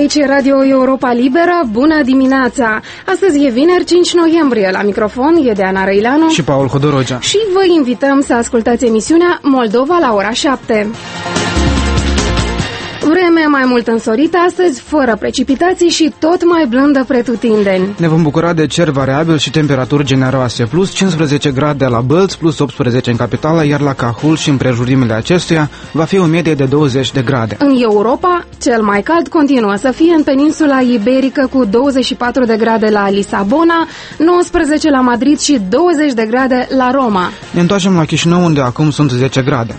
Aici e Radio Europa Liberă, bună dimineața! Astăzi e vineri, 5 noiembrie, la microfon e Deana Răileanu și Paul Hodorogea. Și vă invităm să ascultați emisiunea Moldova la ora 7. Vreme mai mult însorită astăzi, fără precipitații și tot mai blândă pretutindeni. Ne vom bucura de cer variabil și temperaturi generoase, plus 15 grade la Bălți, plus 18 în capitală, iar la Cahul și împrejurimile acestuia va fi o medie de 20 de grade. În Europa, cel mai cald continuă să fie în peninsula iberică cu 24 de grade la Lisabona, 19 la Madrid și 20 de grade la Roma. Ne întoarcem la Chișinău, unde acum sunt 10 grade.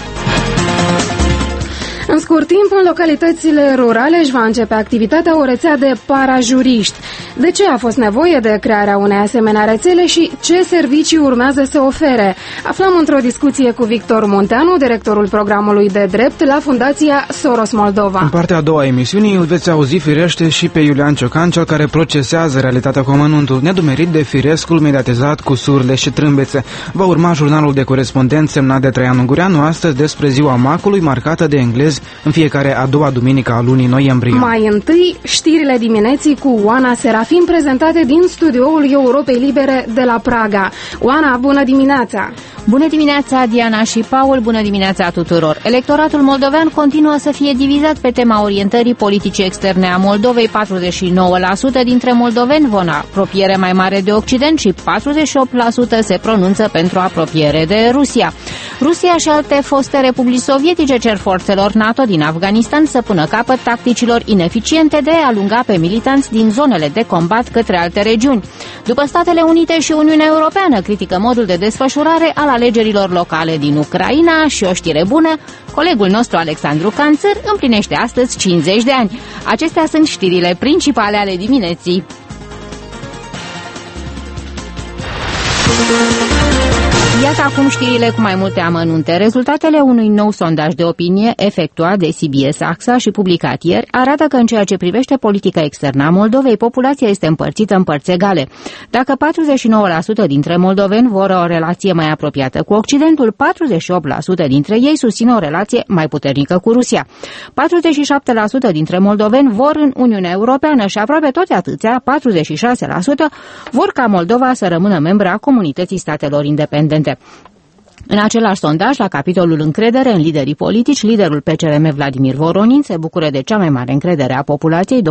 În scurt timp, în localitățile rurale își va începe activitatea o rețea de parajuriști. De ce a fost nevoie de crearea unei asemenea rețele și ce servicii urmează să ofere? Aflăm într-o discuție cu Victor Munteanu, directorul programului de drept la Fundația Soros Moldova. În partea a doua a emisiunii îl veți auzi firește și pe Iulian Ciocan, cel care procesează realitatea cu amănuntul, nedumerit de firescul mediatizat cu surle și trâmbețe. Va urma jurnalul de corespondent semnat de Traian Ungureanu, astăzi despre ziua macului, marcată de englezi în fiecare a doua duminică a lunii noiembrie. Mai întâi, știrile dimineții cu Oana Serafin, prezentate din studioul Europei Libere de la Praga. Oana, bună dimineața! Bună dimineața, Diana și Paul, bună dimineața tuturor! Electoratul moldovean continuă să fie divizat pe tema orientării politice externe a Moldovei. 49% dintre moldoveni vor apropiere mai mare de Occident și 48% se pronunță pentru apropiere de Rusia. Rusia și alte foste republici sovietice cer forțelor NATO din Afganistan să pună capăt tacticilor ineficiente de a alunga pe militanți din zonele de combat către alte regiuni. După Statele Unite și Uniunea Europeană critică modul de desfășurare al alegerilor locale din Ucraina și o știre bună, colegul nostru Alexandru Canțăr împlinește astăzi 50 de ani. Acestea sunt știrile principale ale dimineții. Iată acum știrile cu mai multe amănunte. Rezultatele unui nou sondaj de opinie efectuat de CBS AXA și publicat ieri arată că în ceea ce privește politica externă a Moldovei, populația este împărțită în părți egale. Dacă 49% dintre moldoveni vor o relație mai apropiată cu Occidentul, 48% dintre ei susțin o relație mai puternică cu Rusia. 47% dintre moldoveni vor în Uniunea Europeană și aproape toți atâția, 46%, vor ca Moldova să rămână membră a Comunității Statelor Independente. În același sondaj, la capitolul încredere în liderii politici, liderul PCRM Vladimir Voronin se bucură de cea mai mare încredere a populației, 21%,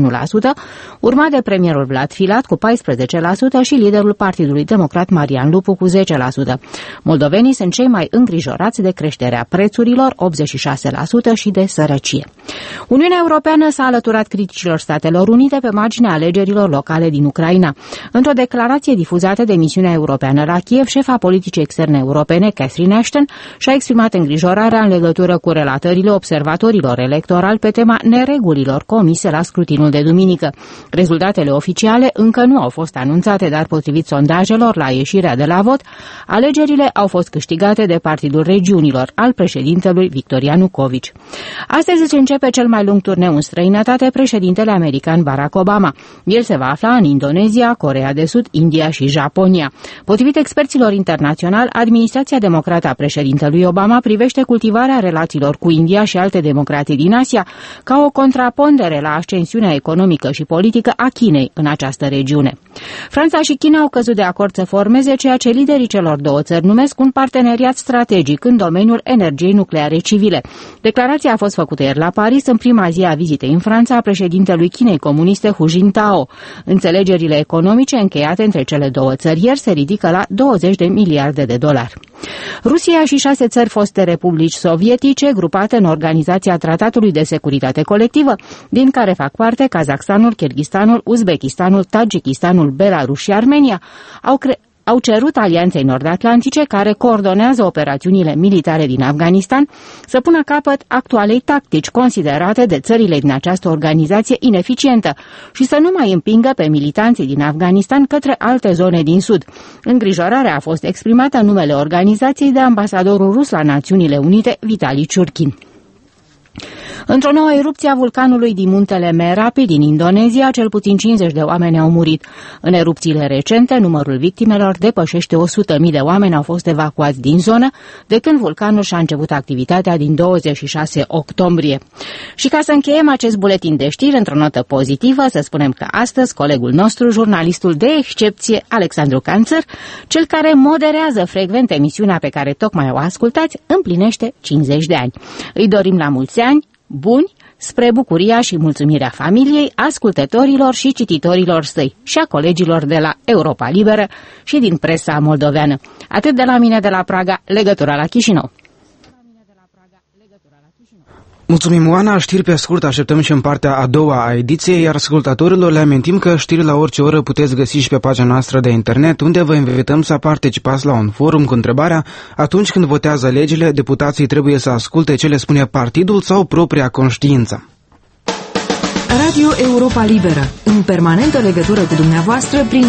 urmat de premierul Vlad Filat cu 14% și liderul Partidului Democrat Marian Lupu cu 10%. Moldovenii sunt cei mai îngrijorați de creșterea prețurilor, 86%, și de sărăcie. Uniunea Europeană s-a alăturat criticilor Statelor Unite pe marginea alegerilor locale din Ucraina. Într-o declarație difuzată de misiunea europeană la Kiev, șefa politicii externe europene Catherine Ashton și-a exprimat îngrijorarea în legătură cu relatările observatorilor electorali pe tema neregulilor comise la scrutinul de duminică. Rezultatele oficiale încă nu au fost anunțate, dar potrivit sondajelor la ieșirea de la vot, alegerile au fost câștigate de Partidul Regiunilor al președintelui Victor Ianukovici. Astăzi se începe cel mai lung turneu în străinătate, președintele american Barack Obama. El se va afla în Indonezia, Coreea de Sud, India și Japonia. Potrivit experților internaționali, administrația democrată a președintelui Obama privește cultivarea relațiilor cu India și alte democrații din Asia ca o contrapondere la ascensiunea economică și politică a Chinei în această regiune. Franța și China au căzut de acord să formeze ceea ce liderii celor două țări numesc un parteneriat strategic în domeniul energiei nucleare civile. Declarația a fost făcută ieri la Paris, în prima zi a vizitei în Franța a președintelui Chinei comuniste Hu Jintao. Înțelegerile economice încheiate între cele două țări ieri se ridică la 20 de miliarde de dolari. Rusia și 6 țări foste republici sovietice, grupate în Organizația Tratatului de Securitate Colectivă, din care fac parte Kazakhstanul, Kirghistanul, Uzbekistanul, Tajikistanul, Belarus și Armenia, au cerut Alianței Nord-Atlantice, care coordonează operațiunile militare din Afganistan, să pună capăt actualei tactici considerate de țările din această organizație ineficientă și să nu mai împingă pe militanții din Afganistan către alte zone din sud. Îngrijorarea a fost exprimată în numele organizației de ambasadorul rus la Națiunile Unite, Vitali Ciurkin. Într-o nouă erupție a vulcanului din muntele Merapi din Indonezia, cel puțin 50 de oameni au murit. În erupțiile recente, numărul victimelor depășește 100.000 de oameni au fost evacuați din zonă de când vulcanul și-a început activitatea din 26 octombrie. Și ca să încheiem acest buletin de știri într-o notă pozitivă, să spunem că astăzi colegul nostru, jurnalistul de excepție Alexandru Canțăr, cel care moderează frecvent emisiunea pe care tocmai o ascultați, împlinește 50 de ani. Îi dorim la mulți ani buni, spre bucuria și mulțumirea familiei, ascultătorilor și cititorilor săi și a colegilor de la Europa Liberă și din presa moldoveană. Atât de la mine de la Praga, legătura la Chișinău. Mulțumim, Oana. Știri pe scurt așteptăm și în partea a doua a ediției, iar ascultătorilor le amintim că știri la orice oră puteți găsi și pe pagina noastră de internet, unde vă invităm să participați la un forum cu întrebarea: atunci când votează legile, deputații trebuie să asculte ce le spune partidul sau propria conștiință. Radio Europa Liberă, în permanentă legătură cu dumneavoastră prin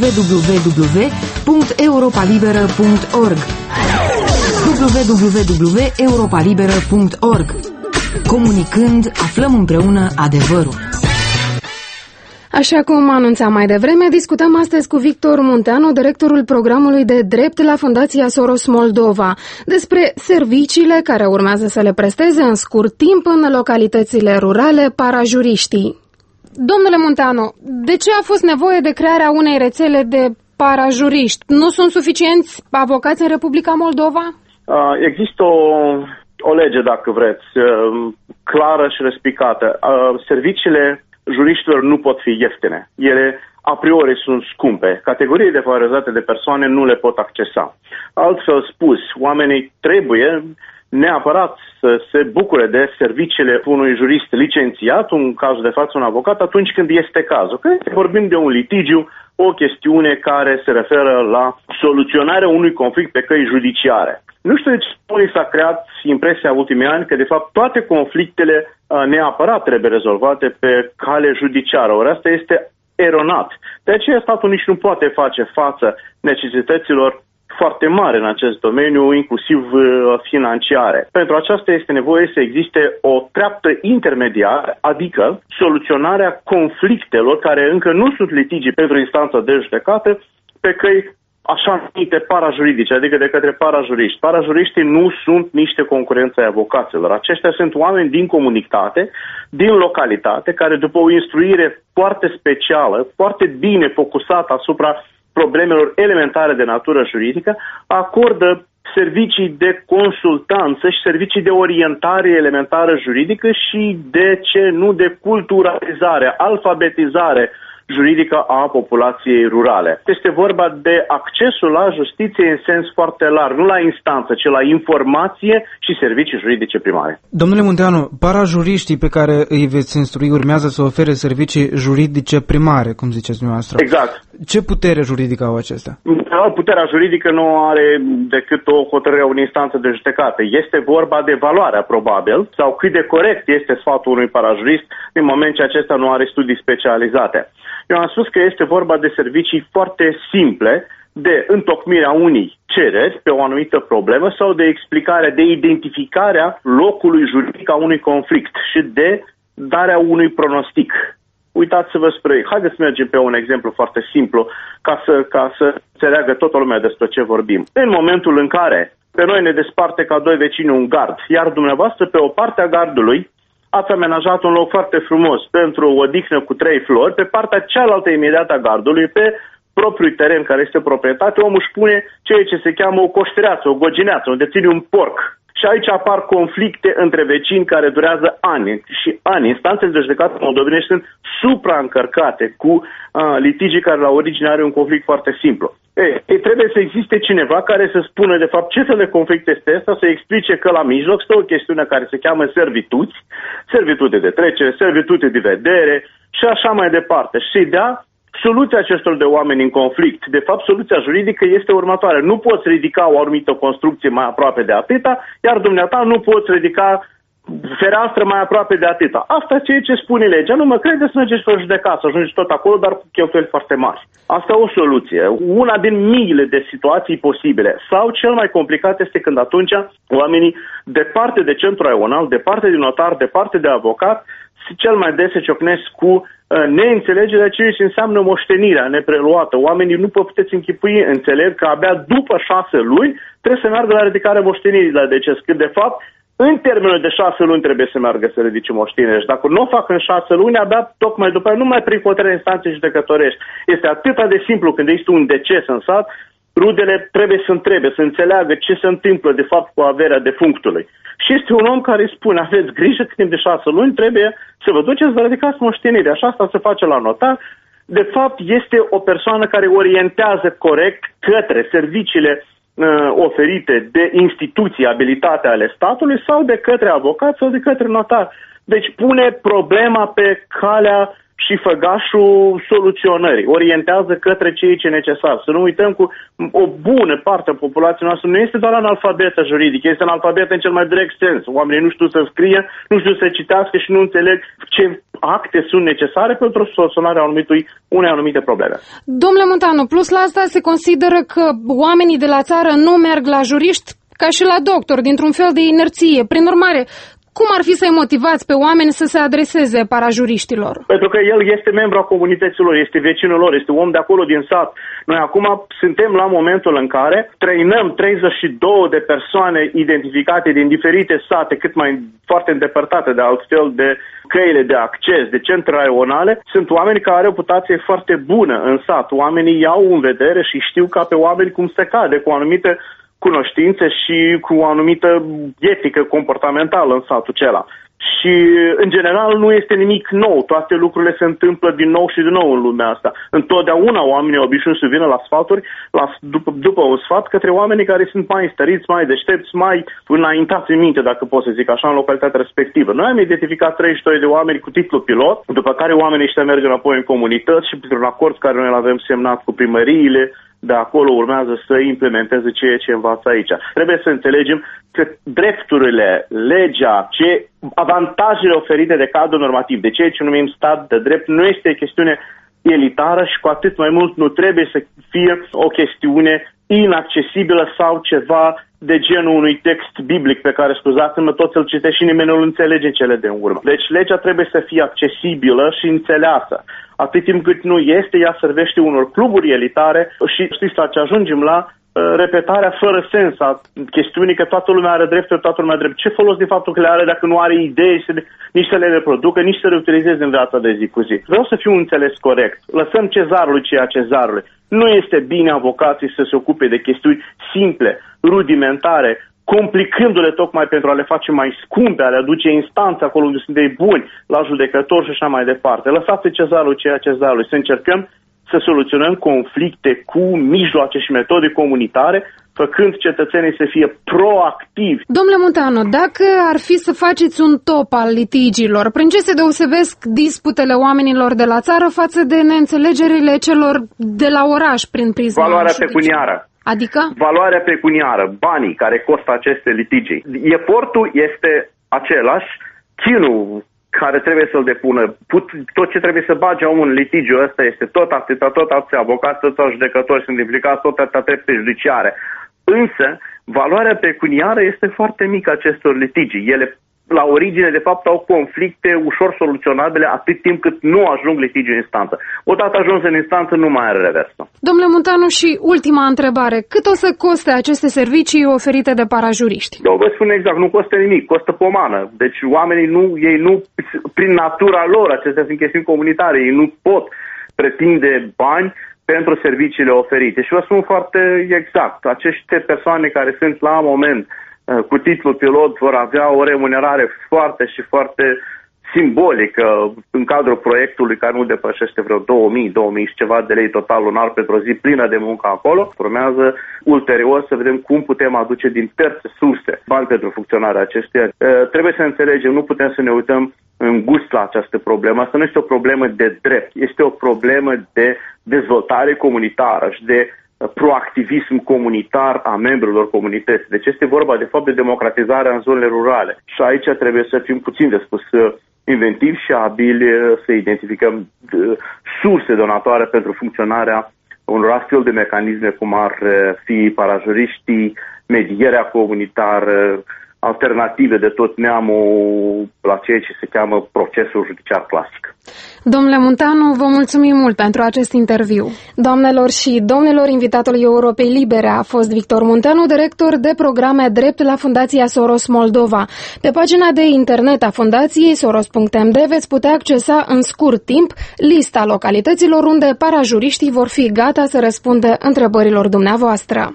www.europalibera.org www.europalibera.org. Comunicând, aflăm împreună adevărul. Așa cum anunțam mai devreme, discutăm astăzi cu Victor Munteanu, directorul programului de drept la Fundația Soros Moldova, despre serviciile care urmează să le presteze în scurt timp în localitățile rurale parajuriștii. Domnule Munteanu, de ce a fost nevoie de crearea unei rețele de parajuriști? Nu sunt suficienți avocați în Republica Moldova? Există o lege, dacă vreți, clară și răspicată. Serviciile juriștilor nu pot fi ieftine. Ele, a priori, sunt scumpe. Categoriile defavorizate de persoane nu le pot accesa. Altfel spus, oamenii trebuie neapărat să se bucure de serviciile unui jurist licențiat, în cazul de față un avocat, atunci când este cazul. Când vorbim de un litigiu, o chestiune care se referă la soluționarea unui conflict pe căi judiciare. Nu știu de ce s-a creat impresia ultimii ani că, de fapt, toate conflictele neapărat trebuie rezolvate pe cale judiciară. Ori asta este eronat. De aceea statul nici nu poate face față necesităților foarte mari în acest domeniu, inclusiv financiare. Pentru aceasta este nevoie să existe o treaptă intermediară, adică soluționarea conflictelor care încă nu sunt litigi pentru instanță de judecată, pe căi așa numite parajuridice, adică de către parajuriști. Parajuriștii nu sunt niște concurenți ai avocaților. Aceștia sunt oameni din comunitate, din localitate, care după o instruire foarte specială, foarte bine focusată asupra problemelor elementare de natură juridică, acordă servicii de consultanță și servicii de orientare elementară juridică și, de ce nu, de culturalizare, alfabetizare juridică a populației rurale. Este vorba de accesul la justiție în sens foarte larg, nu la instanță, ci la informație și servicii juridice primare. Domnule Munteanu, parajuriștii pe care îi veți instrui urmează să ofere servicii juridice primare, cum ziceți dumneavoastră. Exact. Ce putere juridică au acestea? Puterea juridică nu are decât o hotărâre a unei instanțe de judecată. Este vorba de valoarea, probabil, sau cât de corect este sfatul unui parajurist în moment ce acesta nu are studii specializate. Eu am spus că este vorba de servicii foarte simple de întocmirea unei cereri pe o anumită problemă sau de explicare, de identificarea locului juridic a unui conflict și de darea unui pronostic. Uitați-vă spre... Haideți să mergem pe un exemplu foarte simplu ca să înțeleagă toată lumea despre ce vorbim. În momentul în care pe noi ne desparte ca doi vecini un gard, iar dumneavoastră pe o parte a gardului ați amenajat un loc foarte frumos pentru o odihnă cu 3 flori, pe partea cealaltă imediată a gardului, pe propriul teren care este proprietate, omul își pune ceea ce se cheamă o coștereață, o gogineață, unde ține un porc. Și aici apar conflicte între vecini care durează ani și ani. Instanțele de judecată moldovenești sunt supraîncărcate cu litigii care la origine are un conflict foarte simplu. Trebuie să existe cineva care să spună de fapt ce fel de conflict este ăsta, să explice că la mijloc stă o chestiune care se cheamă servituți, servitute de trecere, servitute de vedere și așa mai departe. Și dea soluția acestor de oameni în conflict. De fapt, soluția juridică este următoarea. Nu poți ridica o anumită construcție mai aproape de atâta, iar dumneata nu poți ridica fereastră mai aproape de atâta. Asta e ceea ce spune legea. Nu mă credeți, să mergeți pe o judecată, să ajungeți tot acolo, dar cu cheltuieli foarte mari. Asta e o soluție. Una din miile de situații posibile. Sau cel mai complicat este când atunci oamenii departe de centru raional, departe de notar, departe de avocat, cel mai des se ciocnesc cu neînțelegerea ceea ce înseamnă moștenirea nepreluată. Oamenii nu puteți închipui, înțeleg că abia după 6 luni trebuie să meargă la ridicarea moștenirii la deces, când de fapt în termenul de 6 luni trebuie să meargă să ridice moștenire. Și dacă nu o fac în 6 luni, abia tocmai după aia, numai prin hotărârea instanței judecătorești. Este atât de simplu când există un deces în sat, rudele trebuie să înțeleagă ce se întâmplă de fapt cu averea defunctului. Și este un om care îi spune, aveți grijă că timp de 6 luni trebuie să vă duceți să ridicați moștenirea. Și asta se face la notar. De fapt, este o persoană care orientează corect către serviciile oferite de instituții abilitate ale statului sau de către avocat sau de către notar. Deci pune problema pe calea și făgașul soluționării. Orientează către ceea ce e necesar. Să nu uităm că o bună parte a populației noastre nu este doar analfabetă juridică, este analfabetă în cel mai direct sens. Oamenii nu știu să scrie, nu știu să citească și nu înțeleg ce acte sunt necesare pentru soluționarea unei anumite probleme. Domnule Montanu, plus la asta se consideră că oamenii de la țară nu merg la juriști ca și la doctor, dintr-un fel de inerție. Prin urmare, cum ar fi să-i motivați pe oameni să se adreseze parajuriștilor? Pentru că el este membru a comunităților, este vecinul lor, este om de acolo din sat. Noi acum suntem la momentul în care trăinăm 32 de persoane identificate din diferite sate, cât mai foarte îndepărtate de altfel de căile de acces, de centre raionale. Sunt oameni care au o reputație foarte bună în sat. Oamenii iau în vedere și știu ca pe oameni cum se cade, cu anumite cunoștințe și cu o anumită etică comportamentală în satul acela. Și, în general, nu este nimic nou. Toate lucrurile se întâmplă din nou și din nou în lumea asta. Întotdeauna oamenii obișnuiți să vină la sfaturi, după un sfat, către oamenii care sunt mai stăriți, mai deștepți, mai înaintați în minte, dacă pot să zic așa, în localitatea respectivă. Noi am identificat 32 de oameni cu titlu pilot, după care oamenii ăștia merg înapoi în comunități și printr-un acord care noi l-avem semnat cu primăriile, de acolo urmează să implementeze ceea ce învață aici. Trebuie să înțelegem că drepturile, legea, avantajele oferite de cadrul normativ, de ceea ce numim stat de drept, nu este o chestiune elitară și cu atât mai mult nu trebuie să fie o chestiune inaccesibilă sau ceva de genul unui text biblic pe care, scuzați-mă, toți îl citește și nimeni nu îl înțelege cele de urmă. Deci legea trebuie să fie accesibilă și înțeleasă. Atât timp cât nu este, ea servește unor cluburi elitare și știți la ce ajungem la repetarea fără sens a chestiunii că toată lumea are drepturi, toată lumea are drept. Ce folos din faptul că le are dacă nu are idei nici să le reproducă, nici să le utilizeze în viața de zi cu zi? Vreau să fiu înțeles corect. Lăsăm cezarului ceea cezarului. Nu este bine avocații să se ocupe de chestiuni simple, rudimentare, complicându-le tocmai pentru a le face mai scumpe, a le aduce instanțe acolo unde sunt ei buni, la judecători și așa mai departe. Lăsați cezarul ceea cezarului. Să încercăm să soluționăm conflicte cu mijloace și metode comunitare, făcând cetățenii să fie proactivi. Domnule Montanu, dacă ar fi să faceți un top al litigiilor, prin ce se deosebesc disputele oamenilor de la țară față de neînțelegerile celor de la oraș prin prisma valoarea judiciară? pecuniară. Adică? Valoarea pecuniară, banii care costă aceste litigii. Efortul este același, chinul care trebuie să-l depună, tot ce trebuie să bage omul în litigiu ăsta este tot atâția avocați, toți judecători sunt implicați, tot atâtea trepte judiciare. Însă, valoarea pecuniară este foarte mică acestor litigii. Ele, la origine, de fapt, au conflicte ușor soluționabile atât timp cât nu ajung litigiul în instanță. Odată ajuns în instanță, nu mai are reversul. Domnule Montanu, și ultima întrebare. Cât o să coste aceste servicii oferite de parajuriști? Eu vă spun exact, nu costă nimic, costă pomană. Deci oamenii nu, prin natura lor, acestea sunt chestiuni comunitare, ei nu pot pretinde bani pentru serviciile oferite. Și vă spun foarte exact, aceste persoane care sunt la moment cu titlul pilot vor avea o remunerare foarte și foarte simbolică în cadrul proiectului care nu depășește vreo 2000 și ceva de lei total lunar pentru o zi plină de muncă acolo. Urmează ulterior să vedem cum putem aduce din terțe surse bani pentru funcționarea acestuia. Trebuie să înțelegem, nu putem să ne uităm în gust la această problemă. Asta nu este o problemă de drept, este o problemă de dezvoltare comunitară și de proactivism comunitar a membrilor comunității. Deci este vorba de fapt de democratizarea în zonele rurale. Și aici trebuie să fim puțin de spus inventivi și abili să identificăm surse donatoare pentru funcționarea unor astfel de mecanisme cum ar fi parajuriștii, medierea comunitară, alternative de tot neamul la ceea ce se cheamă procesul judiciar clasic. Domnule Muntanu, vă mulțumim mult pentru acest interviu. Doamnelor și domnilor, invitatul Europei Libere a fost Victor Muntanu, director de programe drept la Fundația Soros Moldova. Pe pagina de internet a fundației soros.md veți putea accesa în scurt timp lista localităților unde parajuriștii vor fi gata să răspundă întrebărilor dumneavoastră.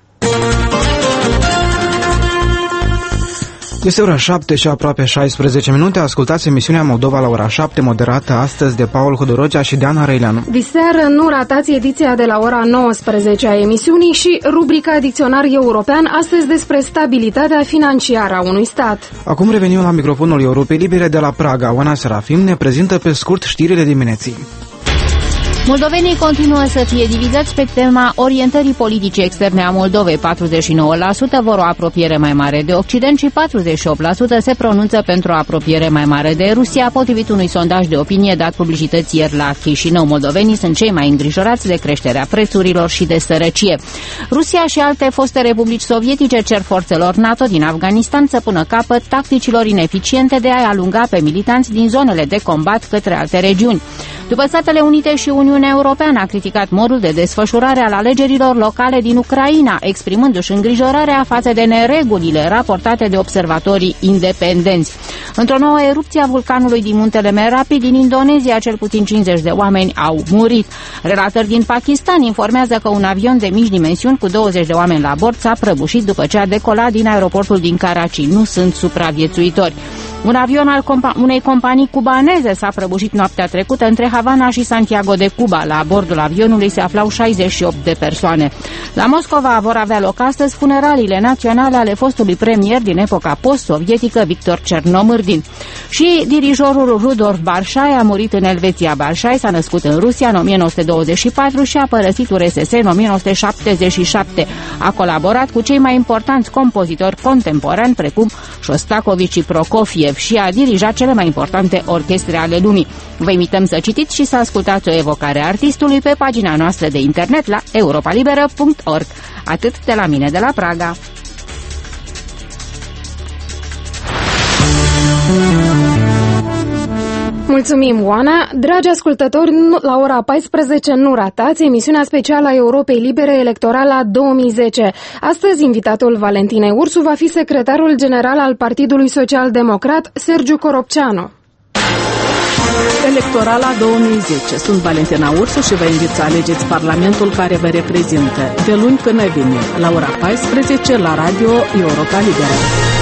Este ora 7 și aproape 16 minute. Ascultați emisiunea Moldova la ora 7, moderată astăzi de Paul Hodorogea și Deana Răileanu. Diseară nu ratați ediția de la ora 19 a emisiunii și rubrica Dicționar European, astăzi despre stabilitatea financiară a unui stat. Acum revenim la microfonul Europei Libere de la Praga. Oana Serafim ne prezintă pe scurt știrile dimineții. Moldovenii continuă să fie divizați pe tema orientării politice externe a Moldovei. 49% vor o apropiere mai mare de Occident și 48% se pronunță pentru o apropiere mai mare de Rusia, potrivit unui sondaj de opinie dat publicității ieri la Chișinău. Moldovenii sunt cei mai îngrijorați de creșterea prețurilor și de sărăcie. Rusia și alte foste republici sovietice cer forțelor NATO din Afganistan să pună capăt tacticilor ineficiente de a-i alunga pe militanți din zonele de combat către alte regiuni. După Statele Unite și Uniunea Europeană a criticat modul de desfășurare al alegerilor locale din Ucraina, exprimându-și îngrijorarea față de neregulile raportate de observatorii independenți. Într-o nouă erupție a vulcanului din muntele Merapi din Indonezia, cel puțin 50 de oameni au murit. Relatări din Pakistan informează că un avion de mici dimensiuni cu 20 de oameni la bord s-a prăbușit după ce a decolat din aeroportul din Karachi. Nu sunt supraviețuitori. Un avion al unei companii cubaneze s-a prăbușit noaptea trecută între Havana și Santiago de Cuba. La bordul avionului se aflau 68 de persoane. La Moscova vor avea loc astăzi funeraliile naționale ale fostului premier din epoca post-sovietică Victor Cernomârdin. Și dirijorul Rudolf Barșai a murit în Elveția. Barșai s-a născut în Rusia în 1924 și a părăsit URSS în 1977. A colaborat cu cei mai importanți compozitori contemporani precum Șostakovici și Prokofiev și a dirijat cele mai importante orchestre ale lumii. Vă invităm să citiți și să ascultați o evocare a artistului pe pagina noastră de internet la europalibera.org. Atât de la mine de la Praga. Mulțumim, Oana! Dragi ascultători, la ora 14 nu ratați emisiunea specială a Europei Libere electorală 2010. Astăzi, invitatul Valentinei Ursu va fi secretarul general al Partidului Social-Democrat, Sergiu Coropceanu. Electorala 2010. Sunt Valentina Ursu și vă invit să alegeți Parlamentul care vă reprezintă de luni până vineri, la ora 14 la Radio Europa Liberă.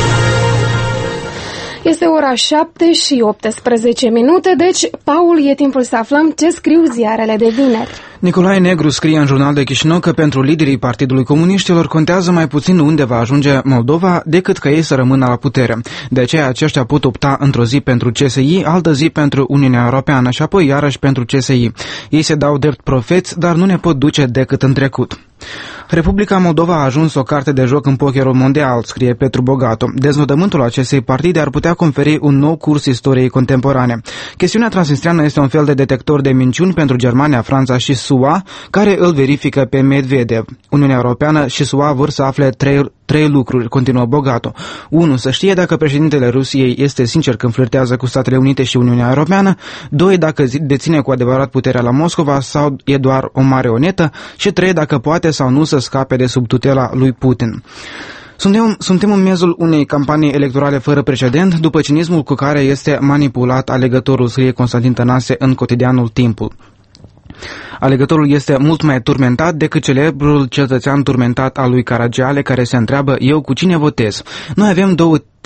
Este ora 7 și 18 minute, deci, Paul, e timpul să aflăm ce scriu ziarele de vineri. Nicolae Negru scrie în Jurnal de Chișinău că pentru liderii Partidului Comuniștilor contează mai puțin unde va ajunge Moldova decât că ei să rămână la putere. De aceea aceștia pot opta într-o zi pentru CSI, altă zi pentru Uniunea Europeană și apoi iarăși pentru CSI. Ei se dau drept profeți, dar nu ne pot duce decât în trecut. Republica Moldova a ajuns o carte de joc în pokerul mondial, scrie Petru Bogatu. Deznodământul acestei partide ar putea conferi un nou curs istoriei contemporane. Chestiunea transnistreană este un fel de detector de minciuni pentru Germania, Franța și SUA, care îl verifică pe Medvedev. Uniunea Europeană și SUA vor să afle trei lucruri, continuă Bogatu. 1. Să știe dacă președintele Rusiei este sincer când flirtează cu Statele Unite și Uniunea Europeană. 2. Dacă deține cu adevărat puterea la Moscova sau e doar o marionetă. Și 3. Dacă poate sau nu să scape de sub tutela lui Putin. Suntem în miezul unei campanii electorale fără precedent, după cinismul cu care este manipulat alegătorul, scrie Constantin Tănase în cotidianul Timpul. Alegătorul este mult mai turmentat decât celebrul cetățean turmentat al lui Caragiale, care se întreabă: eu cu cine votez? Noi avem două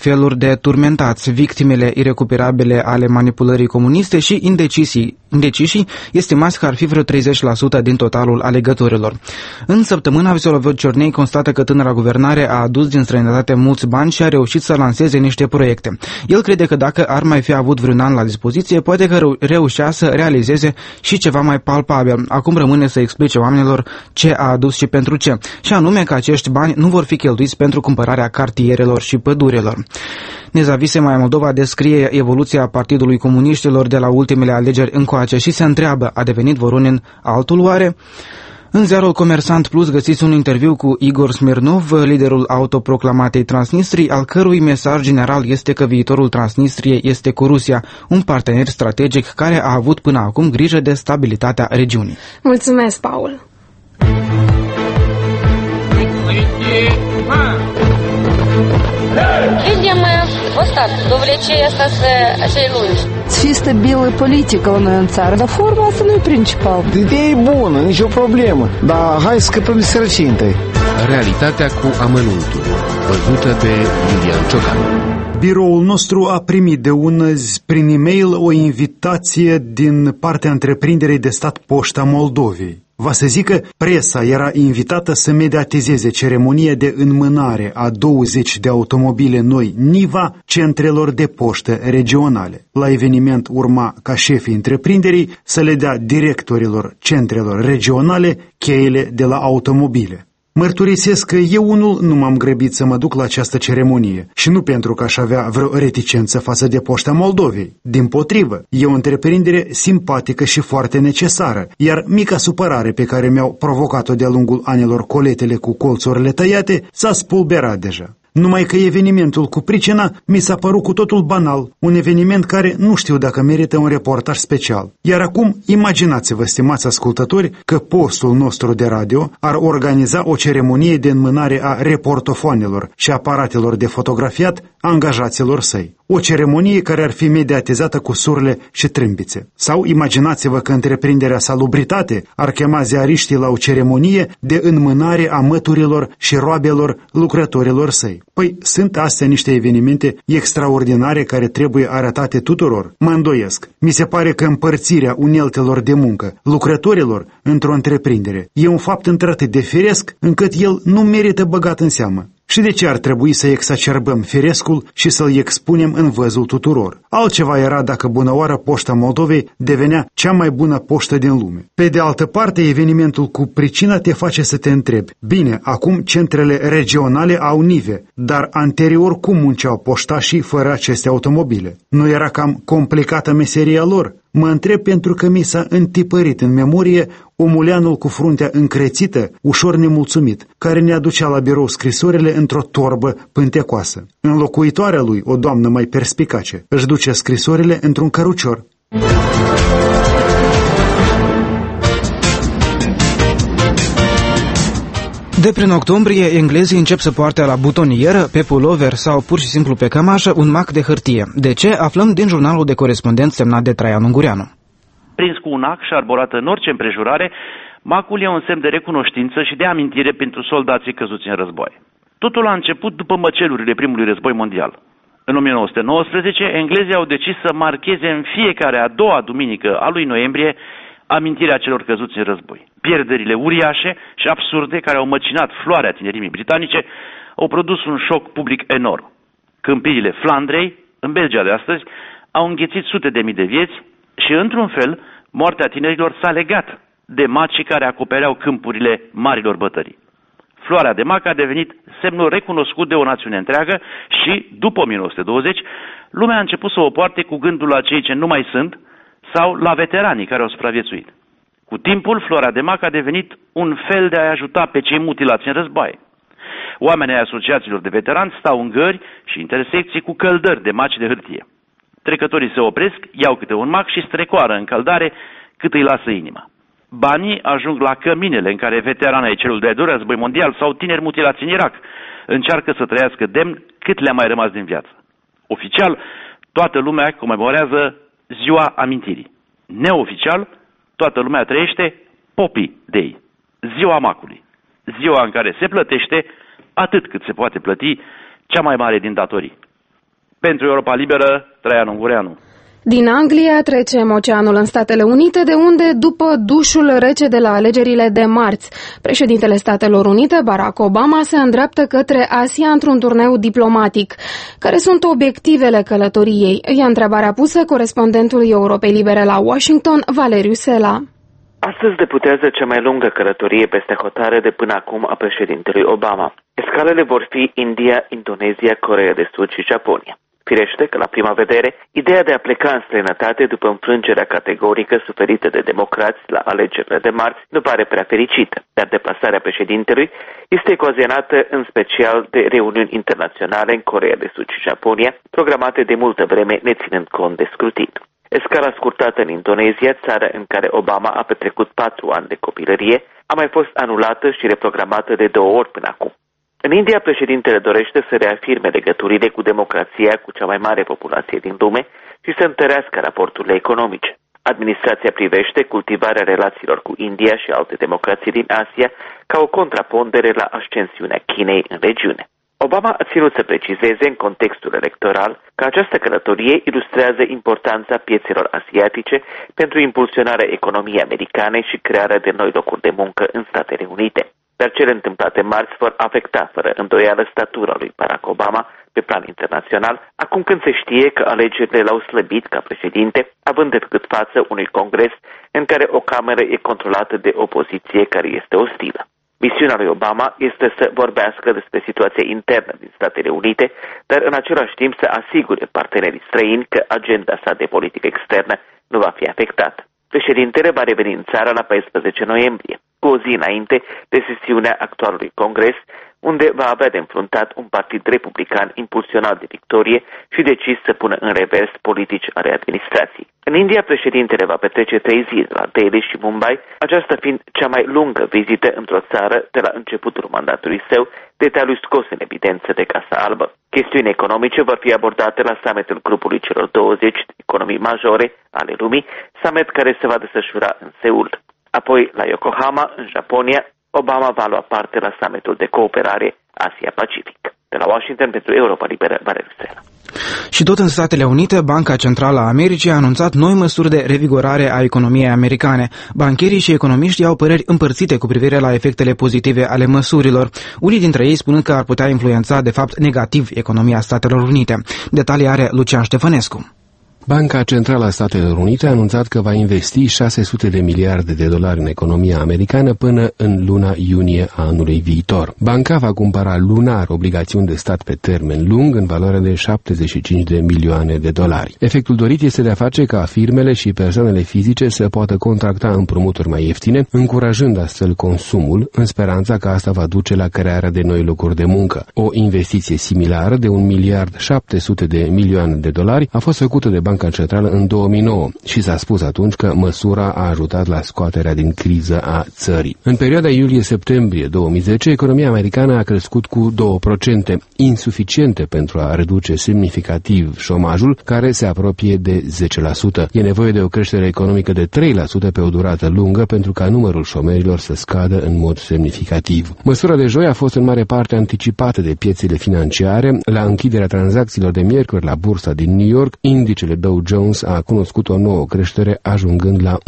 feluri de turmentați, victimele irecuperabile ale manipulării comuniste și indecișii, estimați că ar fi vreo 30% din totalul alegătorilor. În săptămâna, Vsevolod Ciornei constată că tânăra guvernare a adus din străinătate mulți bani și a reușit să lanseze niște proiecte. El crede că dacă ar mai fi avut vreun an la dispoziție, poate că reușea să realizeze și ceva mai palpabil. Acum rămâne să explice oamenilor ce a adus și pentru ce, și anume că acești bani nu vor fi cheltuiți pentru cumpărarea cartierelor și pădurilor. Nezavisima Moldova descrie evoluția Partidului Comuniștilor de la ultimele alegeri încoace și se întreabă, a devenit Voronin altul oare? În ziarul Comersant Plus găsiți un interviu cu Igor Smirnov, liderul autoproclamatei Transnistrii, al cărui mesaj general este că viitorul Transnistriei este cu Rusia, un partener strategic care a avut până acum grijă de stabilitatea regiunii. Mulțumesc, Paul! Видим мы вот так, довлечение сей lungi. Чисто белая политика у noi în țară, dar forma asta nu e principal. Ideea e bună, nicio problemă, dar hai să scăpăm de sărăcie întâi. Realitatea cu amănuntul, văzută de Iulian Ciocan. Biroul nostru a primit de unăzi prin e-mail o invitație din partea întreprinderii de stat Poșta Moldovei. Va să zic că presa era invitată să mediatizeze ceremonia de înmânare a 20 de automobile noi Niva centrelor de poștă regionale. La eveniment urma ca șefii întreprinderii să le dea directorilor centrelor regionale cheile de la automobile. Mărturisesc că eu unul nu m-am grăbit să mă duc la această ceremonie și nu pentru că aș avea vreo reticență față de Poșta Moldovei. Dimpotrivă, e o întreprindere simpatică și foarte necesară, iar mica supărare pe care mi-au provocat-o de-a lungul anilor coletele cu colțurile tăiate s-a spulberat deja. Numai că evenimentul cu pricina mi s-a părut cu totul banal, un eveniment care nu știu dacă merită un reportaj special. Iar acum, imaginați-vă, stimați ascultători, că postul nostru de radio ar organiza o ceremonie de înmânare a reportofoanelor și aparatelor de fotografiat angajaților săi. O ceremonie care ar fi mediatizată cu surle și trâmbițe. Sau imaginați-vă că întreprinderea Salubritate ar chema ziariștii la o ceremonie de înmânare a măturilor și roabelor lucrătorilor săi. Păi sunt astea niște evenimente extraordinare care trebuie arătate tuturor? Mă îndoiesc. Mi se pare că împărțirea uneltelor de muncă lucrătorilor într-o întreprindere e un fapt într-atât de firesc încât el nu merită băgat în seamă. Și de ce ar trebui să exacerbăm firescul și să-l expunem în văzul tuturor? Altceva era dacă bunăoară Poșta Moldovei devenea cea mai bună poștă din lume. Pe de altă parte, evenimentul cu pricina te face să te întrebi. Bine, acum centrele regionale au nive, dar anterior cum munceau poștașii fără aceste automobile? Nu era cam complicată meseria lor? Mă întreb pentru că mi s-a întipărit în memorie omuleanul cu fruntea încrețită, ușor nemulțumit, care ne aducea la birou scrisorile într-o torbă pântecoasă. Înlocuitoarea lui, o doamnă mai perspicace, își duce scrisorile într-un cărucior. De prin octombrie, englezii încep să poarte la butonieră, pe pulover sau pur și simplu pe cămașă un mac de hârtie. De ce? Aflăm din jurnalul de corespondent semnat de Traian Ungureanu. Prins cu un ac și arborat în orice împrejurare, macul e un semn de recunoștință și de amintire pentru soldații căzuți în război. Totul a început după măcelurile primului război mondial. În 1919, englezii au decis să marcheze în fiecare a doua duminică a lui noiembrie amintirea celor căzuți în război. Pierderile uriașe și absurde care au măcinat floarea tinerimii britanice au produs un șoc public enorm. Câmpiile Flandrei, în Belgia de astăzi, au înghețit sute de mii de vieți și, într-un fel, moartea tinerilor s-a legat de macii care acopereau câmpurile marilor bătării. Floarea de mac a devenit semnul recunoscut de o națiune întreagă și, după 1920, lumea a început să o poarte cu gândul la cei ce nu mai sunt sau la veteranii care au supraviețuit. Cu timpul, floarea de mac a devenit un fel de a ajuta pe cei mutilați în război. Oamenii ai asociațiilor de veterani stau în gări și intersecții cu căldări de maci de hârtie. Trecătorii se opresc, iau câte un mac și strecoară în căldare cât îi lasă inima. Banii ajung la căminele în care veteranii ai celui de-al doilea război mondial sau tineri mutilați în Irak încearcă să trăiască demn cât le-a mai rămas din viață. Oficial, toată lumea comemorează Ziua Amintirii. Neoficial, toată lumea trăiește Poppy Day, Ziua Macului, ziua în care se plătește atât cât se poate plăti cea mai mare din datorii, Pentru Europa Liberă, Traian Ungureanu. Din Anglia trecem oceanul în Statele Unite, de unde, după dușul rece de la alegerile de marți, președintele Statelor Unite, Barack Obama, se îndreaptă către Asia într-un turneu diplomatic. Care sunt obiectivele călătoriei? E întrebarea pusă corespondentul Europei Libere la Washington, Valeriu Sela. Astăzi deputează cea mai lungă călătorie peste hotare de până acum a președintelui Obama. Escalele vor fi India, Indonezia, Coreea de Sud și Japonia. Firește că, la prima vedere, ideea de a pleca în străinătate după înfrângerea categorică suferită de democrați la alegerile de marți nu pare prea fericită, dar deplasarea președintelui este ecozionată în special de reuniuni internaționale în Coreea de Sud și Japonia, programate de multă vreme neținând cont de scrutin. Escala scurtată în Indonezia, țară în care Obama a petrecut 4 ani de copilărie, a mai fost anulată și reprogramată de 2 ori până acum. În India, președintele dorește să reafirme legăturile cu democrația cu cea mai mare populație din lume și să întărească raporturile economice. Administrația privește cultivarea relațiilor cu India și alte democrații din Asia ca o contrapondere la ascensiunea Chinei în regiune. Obama a ținut să precizeze în contextul electoral că această călătorie ilustrează importanța piețelor asiatice pentru impulsionarea economiei americane și crearea de noi locuri de muncă în Statele Unite. Dar cele întâmplate marți vor afecta fără îndoială statura lui Barack Obama pe plan internațional, acum când se știe că alegerile l-au slăbit ca președinte, având de făcut față unui congres în care o cameră e controlată de opoziție care este ostilă. Misiunea lui Obama este să vorbească despre situația internă din Statele Unite, dar în același timp să asigure partenerii străini că agenda sa de politică externă nu va fi afectată. Președintele va reveni în țară la 14 noiembrie, cu o zi înainte de sesiunea actualului congres, unde va avea de înfruntat un partid republican impulsionat de victorie și decis să pună în revers politici ale administrației. În India, președintele va petrece 3 zile la Delhi și Mumbai, aceasta fiind cea mai lungă vizită într-o țară de la începutul mandatului său, detaliu scos în evidență de Casa Albă. Chestiuni economice vor fi abordate la summitul grupului celor 20 economii majore ale lumii, summit care se va desfășura în Seul. Apoi, la Yokohama, în Japonia, Obama va lua parte la summitul de cooperare Asia-Pacific. De la Washington, pentru Europa Liberă, Valeriu Sela. Și tot în Statele Unite, Banca Centrală a Americii a anunțat noi măsuri de revigorare a economiei americane. Bancherii și economiștii au păreri împărțite cu privire la efectele pozitive ale măsurilor, unii dintre ei spunând că ar putea influența, de fapt, negativ economia Statelor Unite. Detalii are Lucian Ștefănescu. Banca Centrală a Statelor Unite a anunțat că va investi 600 de miliarde de dolari în economia americană până în luna iunie a anului viitor. Banca va cumpăra lunar obligațiuni de stat pe termen lung în valoare de 75 de milioane de dolari. Efectul dorit este de a face ca firmele și persoanele fizice să poată contracta împrumuturi mai ieftine, încurajând astfel consumul, în speranța că asta va duce la crearea de noi locuri de muncă. O investiție similară de 1 miliard 700 de milioane de dolari a fost făcută de Banca Centrală în 2009 și s-a spus atunci că măsura a ajutat la scoaterea din criză a țării. În perioada iulie-septembrie 2010, economia americană a crescut cu 2%, insuficiente pentru a reduce semnificativ șomajul, care se apropie de 10%. E nevoie de o creștere economică de 3% pe o durată lungă pentru ca numărul șomerilor să scadă în mod semnificativ. Măsura de joi a fost în mare parte anticipată de piețele financiare. La închiderea tranzacțiilor de miercuri la bursa din New York, indicele Dow Jones a cunoscut o nouă creștere, ajungând la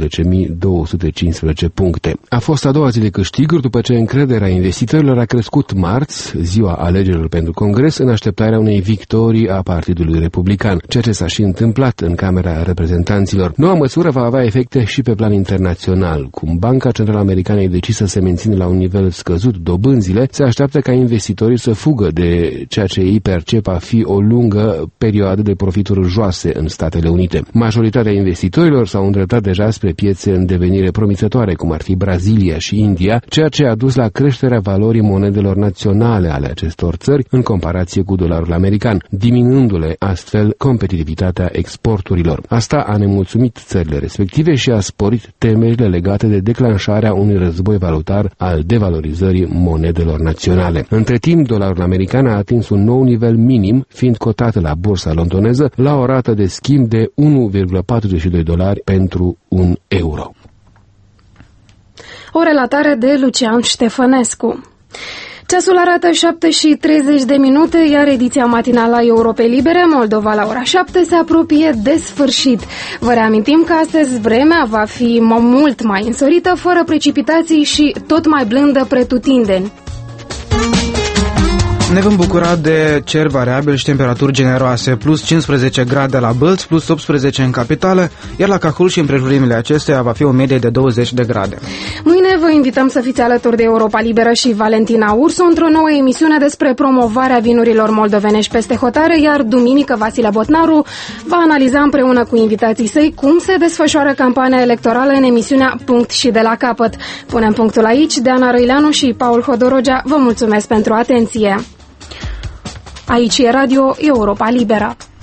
11.215 puncte. A fost a doua zi de câștiguri după ce încrederea investitorilor a crescut marți, ziua alegerilor pentru Congres, în așteptarea unei victorii a Partidului Republican, ceea ce s-a și întâmplat în Camera Reprezentanților. Noua măsură va avea efecte și pe plan internațional. Cum Banca Centrală Americană e decisă să mențină la un nivel scăzut dobânzile, se așteaptă ca investitorii să fugă de ceea ce ei percep a fi o lungă perioadă de profituri joase în Statele Unite. Majoritatea investitorilor s-au îndreptat deja spre piețe în devenire promițătoare, cum ar fi Brazilia și India, ceea ce a dus la creșterea valorii monedelor naționale ale acestor țări în comparație cu dolarul american, diminuându-le astfel competitivitatea exporturilor. Asta a nemulțumit țările respective și a sporit temerile legate de declanșarea unui război valutar al devalorizării monedelor naționale. Între timp, dolarul american a atins un nou nivel minim, fiind cotat la bursa londoneză la o rată de schimb de $1,42 pentru un euro. O relatare de Lucian Ștefănescu. Ceasul arată 7:30, iar ediția matinală a Europei Libere, Moldova la ora 7, se apropie de sfârșit. Vă reamintim că astăzi vremea va fi mult mai însorită, fără precipitații și tot mai blândă pretutindeni. Ne vom bucura de cer variabil și temperaturi generoase, plus 15 grade la Bălți, plus 18 în capitală, iar la Cahul și împrejurimile acestea va fi o medie de 20 de grade. Mâine vă invităm să fiți alături de Europa Liberă și Valentina Ursu într-o nouă emisiune despre promovarea vinurilor moldovenești peste hotare, iar duminică Vasile Botnaru va analiza împreună cu invitații săi cum se desfășoară campania electorală în emisiunea Punct și de la capăt. Punem punctul aici. Deana Răileanu și Paul Hodorogea vă mulțumesc pentru atenție. Aici e Radio Europa Liberă.